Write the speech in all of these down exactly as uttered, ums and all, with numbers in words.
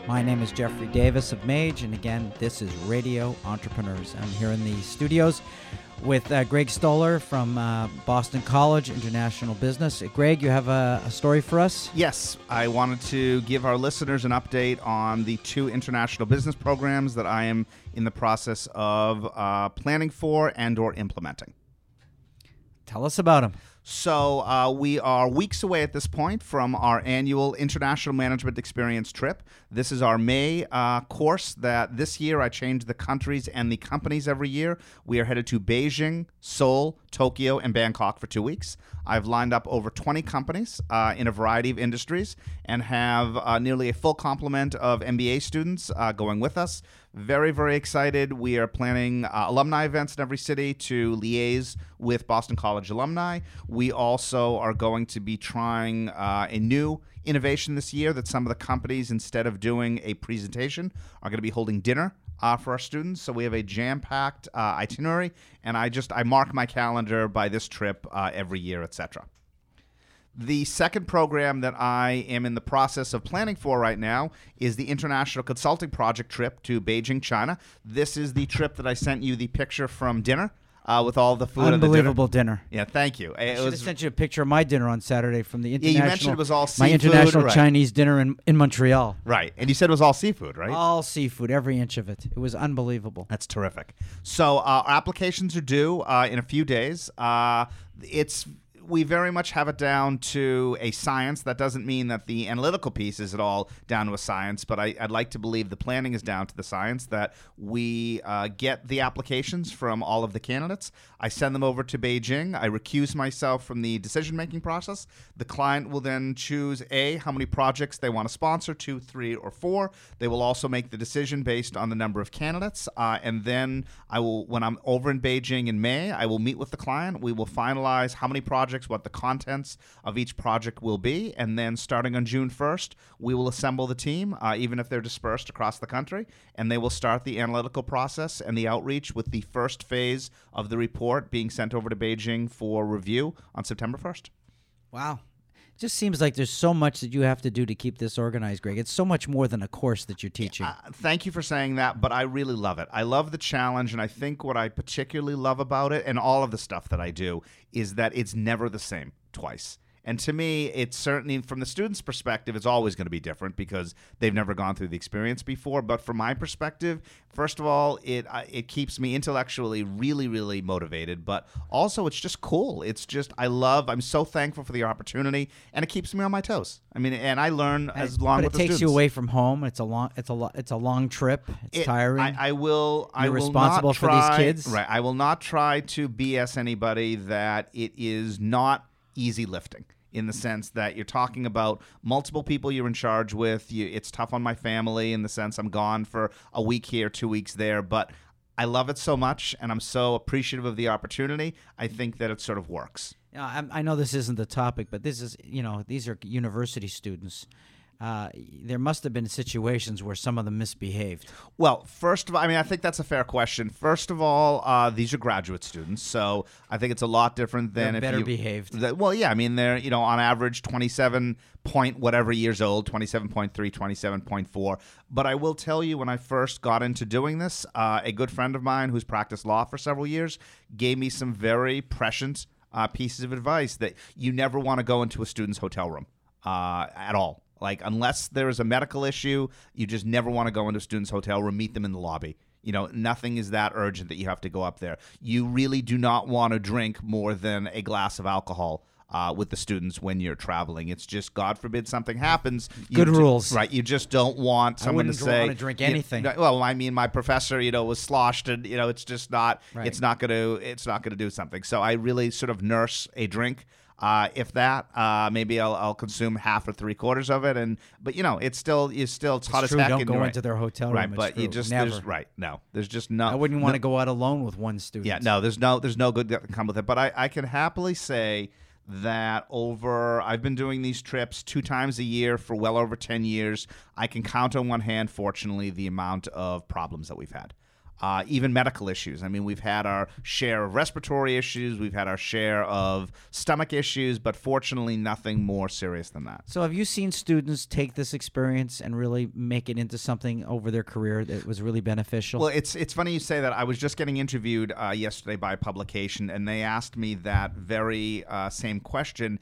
My name is Jeffrey Davis of Mage, and again, this is Radio Entrepreneurs. I'm here in the studios with uh, Greg Stoller from uh, Boston College International Business. Uh, Greg, you have a, a story for us? Yes, I wanted to give our listeners an update on the two international business programs that I am in the process of uh, planning for and or implementing. Tell us about them. So uh, we are weeks away at this point from our annual International Management Experience trip. This is our May uh, course that this year I change the countries and the companies every year. We are headed to Beijing, Seoul, Tokyo, and Bangkok for two weeks. I've lined up over twenty companies uh, in a variety of industries and have uh, nearly a full complement of M B A students uh, going with us. Very, very excited. We are planning uh, alumni events in every city to liaise with Boston College alumni. We also are going to be trying uh, a new innovation this year that some of the companies, instead of doing a presentation, are going to be holding dinner uh, for our students. So we have a jam-packed uh, itinerary, and I just I mark my calendar by this trip uh, every year, et cetera. The second program that I am in the process of planning for right now is the International Consulting Project trip to Beijing, China. This is the trip that I sent you the picture from dinner uh, with all the food. Unbelievable dinner. dinner. Yeah, thank you. I It should have was, sent you a picture of my dinner on Saturday from the yeah, international. you mentioned it was all my seafood. international right. Chinese dinner in, in Montreal. Right, and you said it was all seafood, right? All seafood, every inch of it. It was unbelievable. That's terrific. So uh, our applications are due uh, in a few days. Uh, it's we very much have it down to a science. That doesn't mean that the analytical piece is at all down to a science, but I, I'd like to believe the planning is down to the science, that we uh, get the applications from all of the candidates. I send them over to Beijing. I recuse myself from the decision-making process. The client will then choose, A, how many projects they want to sponsor, two, three, or four. They will also make the decision based on the number of candidates. Uh, and then I will, when I'm over in Beijing in May, I will meet with the client. We will finalize how many projects, what the contents of each project will be, and then starting on June first, we will assemble the team, uh, even if they're dispersed across the country, and they will start the analytical process and the outreach, with the first phase of the report being sent over to Beijing for review on September first. Wow. It just seems like there's so much that you have to do to keep this organized, Greg. It's so much more than a course that you're teaching. Uh, thank you for saying that, but I really love it. I love the challenge, and I think what I particularly love about it, and all of the stuff that I do, is that it's never the same twice. And to me, it's certainly, from the student's perspective, it's always going to be different because they've never gone through the experience before. But from my perspective, first of all, it uh, it keeps me intellectually really, really motivated. But also, it's just cool. It's just, I love, I'm so thankful for the opportunity, and it keeps me on my toes. I mean, and I learn as long but with it the takes students. you away from home. It's a long, it's a lo- it's a long trip. It's It- tiring. I, I will. I You're will responsible not for these try- kids? Right. I will not try to B S anybody that it is not easy lifting, in the sense that you're talking about multiple people you're in charge with. You, it's tough on my family in the sense I'm gone for a week here, two weeks there, but I love it so much, and I'm so appreciative of the opportunity. I think that it sort of works. Yeah, I, I know this isn't the topic, but this is, you know, these are university students. Uh, there must have been situations where some of them misbehaved. Well, first of all, I mean, I think that's a fair question. First of all, uh, these are graduate students, so I think it's a lot different than They're if better you, behaved. The, well, yeah, I mean, they're, you know, on average twenty-seven point whatever years old, twenty-seven point three, twenty-seven point four. But I will tell you, when I first got into doing this, uh, a good friend of mine who's practiced law for several years gave me some very prescient uh, pieces of advice, that you never want to go into a student's hotel room uh, at all. Like, unless there is a medical issue, you just never want to go into a student's hotel room, meet them in the lobby. You know, nothing is that urgent that you have to go up there. You really do not want to drink more than a glass of alcohol uh, with the students when you're traveling. It's just, God forbid something happens. You Good ju- rules. Right. You just don't want someone to wouldn't say. want to drink you- anything. no, well, I mean, my professor, you know, was sloshed, and, you know, it's just not, Right. it's not going to, it's not going to do something. So I really sort of nurse a drink. Uh, if that, uh, maybe I'll, I'll consume half or three quarters of it, and but you know, it's still, it's still, it's hot It's as true, heck. don't and go you're right. into their hotel room. Right, It's but you true. just, Never. there's, right, no, there's just no. I wouldn't want no, to go out alone with one student. Yeah, no, there's no, there's no good that can come with it. But I, I can happily say that over, I've been doing these trips two times a year for well over ten years. I can count on one hand, fortunately, the amount of problems that we've had. uh, even medical issues. I mean, we've had our share of respiratory issues, we've had our share of stomach issues, but fortunately nothing more serious than that. So have you seen students take this experience and really make it into something over their career that was really beneficial? Well, it's it's funny you say that. I was just getting interviewed uh, yesterday by a publication, and they asked me that very uh, same question.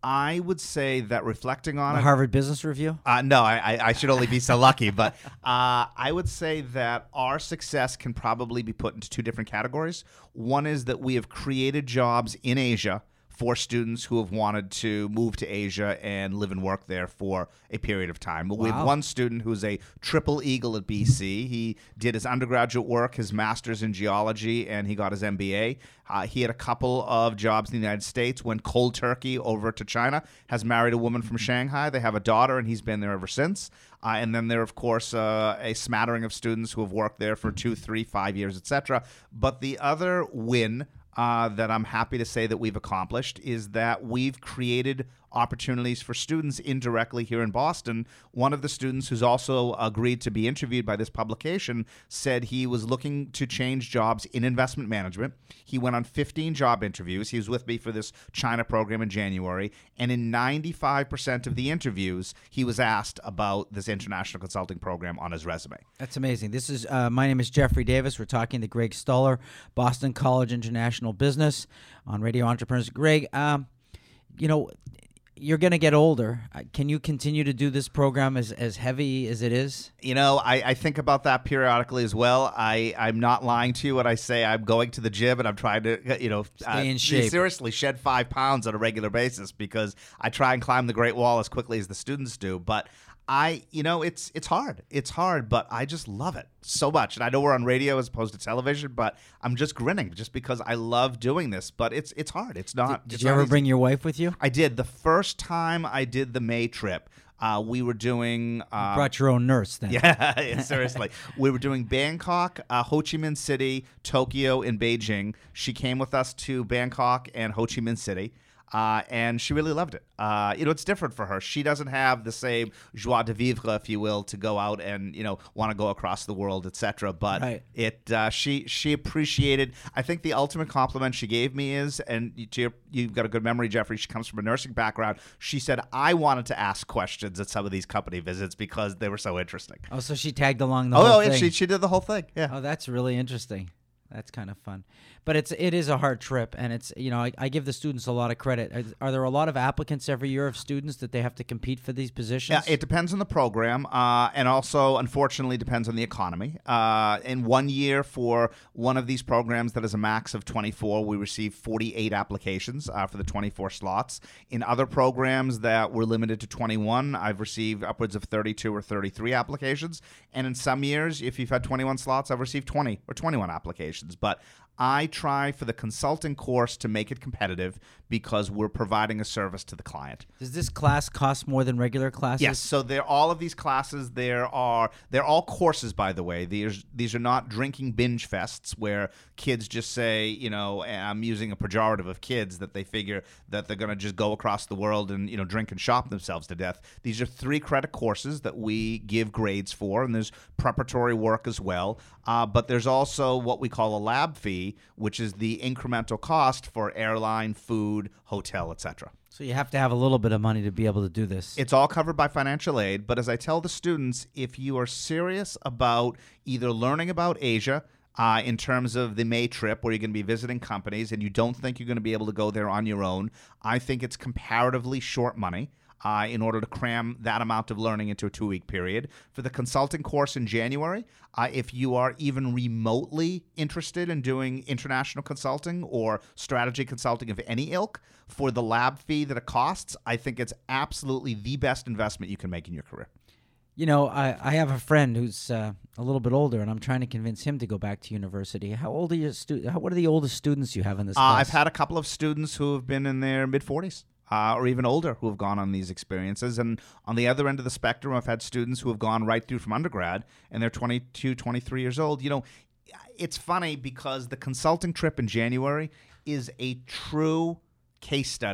I would say that reflecting on the it, Harvard Business Review? Uh, no, I, I should only be so lucky. But uh, I would say that our success can probably be put into two different categories. One is that we have created jobs in Asia for students who have wanted to move to Asia and live and work there for a period of time. We have Wow. one student who's a triple eagle at B C. He did his undergraduate work, his master's in geology, and he got his M B A. Uh, he had a couple of jobs in the United States, went cold turkey over to China, has married a woman from Shanghai. They have a daughter, and he's been there ever since. Uh, and then there, of course, uh, a smattering of students who have worked there for two, three, five years, et cetera. But the other win Uh, that I'm happy to say that we've accomplished is that we've created opportunities for students indirectly here in Boston. One of the students who's also agreed to be interviewed by this publication said he was looking to change jobs in investment management. He went on fifteen job interviews. He was with me for this China program in January, and in ninety-five percent of the interviews, he was asked about this international consulting program on his resume. That's amazing. This is uh, my name is Jeffrey Davis. We're talking to Greg Stoller, Boston College International Business on Radio Entrepreneurs. Greg, um, you know, you're going to get older. Uh, Can you continue to do this program as, as heavy as it is? You know, I, I think about that periodically as well. I, I'm not lying to you when I say I'm going to the gym and I'm trying to, you know, Stay in shape. seriously shed five pounds on a regular basis because I try and climb the Great Wall as quickly as the students do. But I, you know, it's it's hard. It's hard, but I just love it so much. And I know we're on radio as opposed to television, but I'm just grinning just because I love doing this. But it's it's hard. It's not. Did it's you not ever easy. bring your wife with you? I did. The first time I did the May trip, uh, we were doing. Uh, Brought your own nurse then. Yeah, yeah, seriously. We were doing Bangkok, uh, Ho Chi Minh City, Tokyo, and Beijing. She came with us to Bangkok and Ho Chi Minh City. Uh, and she really loved it. Uh, you know, it's different for her. She doesn't have the same joie de vivre, if you will, to go out and, you know, want to go across the world, et cetera. But Right. it, uh, she she appreciated. I think the ultimate compliment she gave me is, and you, to your, you've got a good memory, Jeffrey. She comes from a nursing background. She said I wanted to ask questions at some of these company visits because they were so interesting. Oh, so she tagged along the Oh, whole oh, thing. and she she did the whole thing. Yeah. Oh, that's really interesting. That's kind of fun. But it's it is a hard trip, and it's you know I, I give the students a lot of credit. Are, are there a lot of applicants every year of students that they have to compete for these positions? Yeah, it depends on the program, uh, and also, unfortunately, depends on the economy. Uh, in one year, for one of these programs that is a max of twenty-four, we received forty-eight applications uh, for the twenty-four slots. In other programs that were limited to twenty-one, I've received upwards of thirty-two or thirty-three applications. And in some years, if you've had twenty-one slots, I've received twenty or twenty-one applications. But I try for the consulting course to make it competitive because we're providing a service to the client. Does this class cost more than regular classes? Yes, so they're all of these classes. There are they're all courses, by the way. These these are not drinking binge fests where kids just say, you know, and I'm using a pejorative of kids that they figure that they're going to just go across the world and you know drink and shop themselves to death. These are three credit courses that we give grades for, and there's preparatory work as well. Uh, but there's also what we call a lab fee, which is the incremental cost for airline, food, hotel, et cetera. So you have to have a little bit of money to be able to do this. It's all covered by financial aid, but as I tell the students, if you are serious about either learning about Asia uh, in terms of the May trip where you're going to be visiting companies and you don't think you're going to be able to go there on your own, I think it's comparatively short money. Uh, in order to cram that amount of learning into a two-week period. For the consulting course in January, uh, if you are even remotely interested in doing international consulting or strategy consulting of any ilk, for the lab fee that it costs, I think it's absolutely the best investment you can make in your career. You know, I, I have a friend who's uh, a little bit older, and I'm trying to convince him to go back to university. How old are your stu- how, What are the oldest students you have in this Uh, class? I've had a couple of students who have been in their mid-forties. Uh, or even older who have gone on these experiences. And on the other end of the spectrum, I've had students who have gone right through from undergrad, and they're twenty-two, twenty-three years old. You know, it's funny because the consulting trip in January is a true case study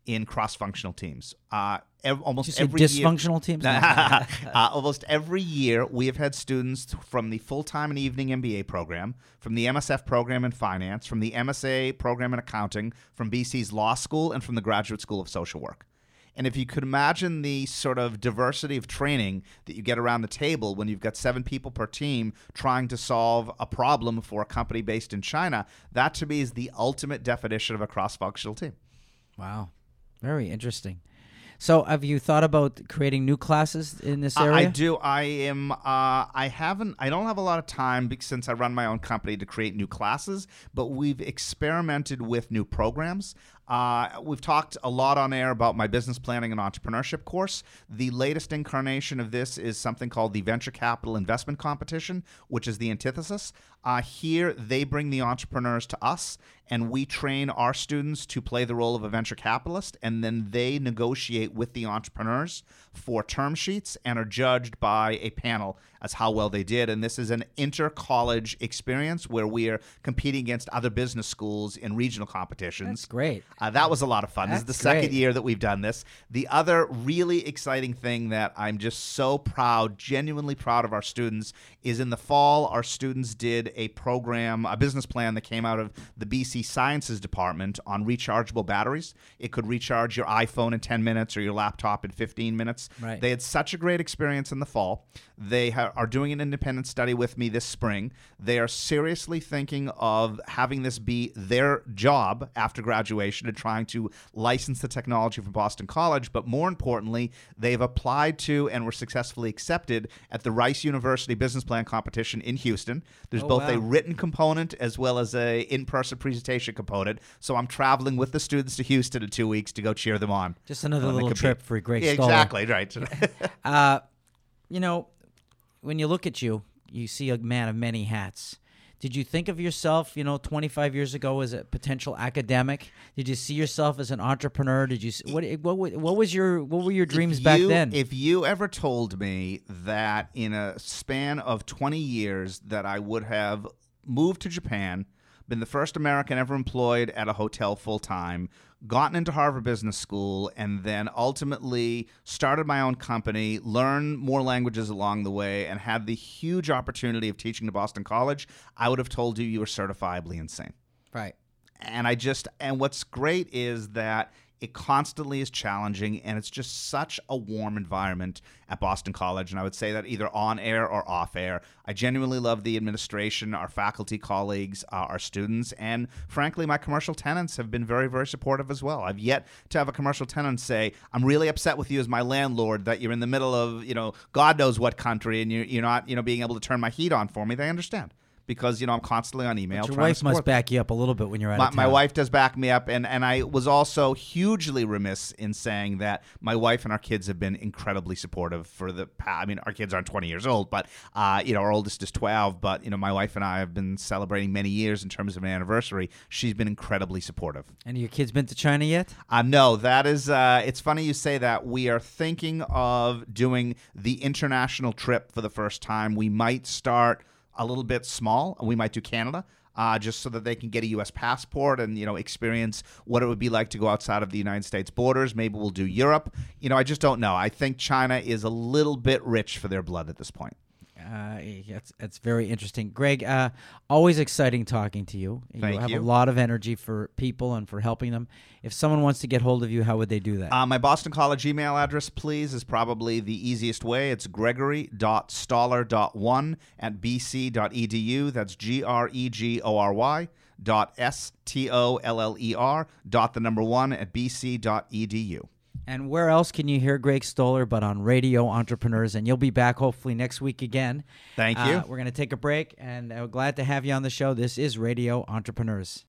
in cross-functional teams. Uh, ev- almost Did you say every year, dysfunctional teams? uh, almost every year, we have had students from the full-time and evening M B A program, from the M S F program in finance, from the M S A program in accounting, from B C's law school, and from the Graduate School of Social Work. And if you could imagine the sort of diversity of training that you get around the table when you've got seven people per team trying to solve a problem for a company based in China, that to me is the ultimate definition of a cross-functional team. Wow. Very interesting. So have you thought about creating new classes in this area? I do. I am. Uh, I haven't. I don't have a lot of time because, since I run my own company to create new classes. But we've experimented with new programs. Uh, we've talked a lot on air about my business planning and entrepreneurship course. The latest incarnation of this is something called the Venture Capital Investment Competition, which is the antithesis. Uh, here, they bring the entrepreneurs to us, and we train our students to play the role of a venture capitalist, and then they negotiate with the entrepreneurs for term sheets and are judged by a panel as how well they did. And this is an inter-college experience where we are competing against other business schools in regional competitions. That's great. Uh, that was a lot of fun. That's this is the second great. year that we've done this. The other really exciting thing that I'm just so proud, genuinely proud of our students, is in the fall, our students did a program, a business plan that came out of the B C Sciences Department on rechargeable batteries. It could recharge your iPhone in ten minutes or your laptop in fifteen minutes. Right. They had such a great experience in the fall. They ha- are doing an independent study with me this spring. They are seriously thinking of having this be their job after graduation and trying to license the technology from Boston College. But more importantly, they've applied to and were successfully accepted at the Rice University Business Plan Competition in Houston. There's Oh, both wow. a written component as well as a in-person presentation component. So I'm traveling with the students to Houston in two weeks to go cheer them on. Just another When they little compete. trip for Greg Yeah, Stoller. exactly, right. Uh, you know, when you look at you, you see a man of many hats. Did you think of yourself, you know, twenty-five years ago as a potential academic? Did you see yourself as an entrepreneur? Did you s- what what wa- what was your what were your dreams If back you- then? If you ever told me that in a span of twenty years that I would have moved to Japan, been the first American ever employed at a hotel full time, gotten into Harvard Business School, and then ultimately started my own company, learned more languages along the way, and had the huge opportunity of teaching to Boston College, I would have told you you were certifiably insane. Right. And I just, and what's great is that it constantly is challenging, and it's just such a warm environment at Boston College. And I would say that either on air or off air. I genuinely love the administration, our faculty colleagues, uh, our students, and frankly, my commercial tenants have been very, very supportive as well. I've yet to have a commercial tenant say, I'm really upset with you as my landlord that you're in the middle of, you know, God knows what country, and you're, you're not, you know, being able to turn my heat on for me. They understand. Because, you know, I'm constantly on email. But your trying to wife must support back you up a little bit when you're out my, of town. my wife does back me up, and, and I was also hugely remiss in saying that my wife and our kids have been incredibly supportive for the past. I mean, our kids aren't twenty years old, but, uh, you know, our oldest is twelve, but, you know, my wife and I have been celebrating many years in terms of an anniversary. She's been incredibly supportive. And your kids been to China yet? Uh, no, that is, uh, it's funny you say that. We are thinking of doing the international trip for the first time. We might start a little bit small, and we might do Canada, uh, just so that they can get a U S passport and, you know, experience what it would be like to go outside of the United States borders. Maybe we'll do Europe. You know, I just don't know. I think China is a little bit rich for their blood at this point. Uh, that's that's very interesting, Greg. Uh, always exciting talking to you. Thank you have you. a lot of energy for people and for helping them. If someone wants to get hold of you, how would they do that? Uh, my Boston College email address, please, is probably the easiest way. It's gregory dot stoller dot one at b c dot e d u. That's G R E G O R Y dot S T O L L E R dot the number one at b c dot e d u. And where else can you hear Greg Stoller but on Radio Entrepreneurs? And you'll be back hopefully next week again. Thank Uh, you. we're going to take a break, and uh, glad to have you on the show. This is Radio Entrepreneurs.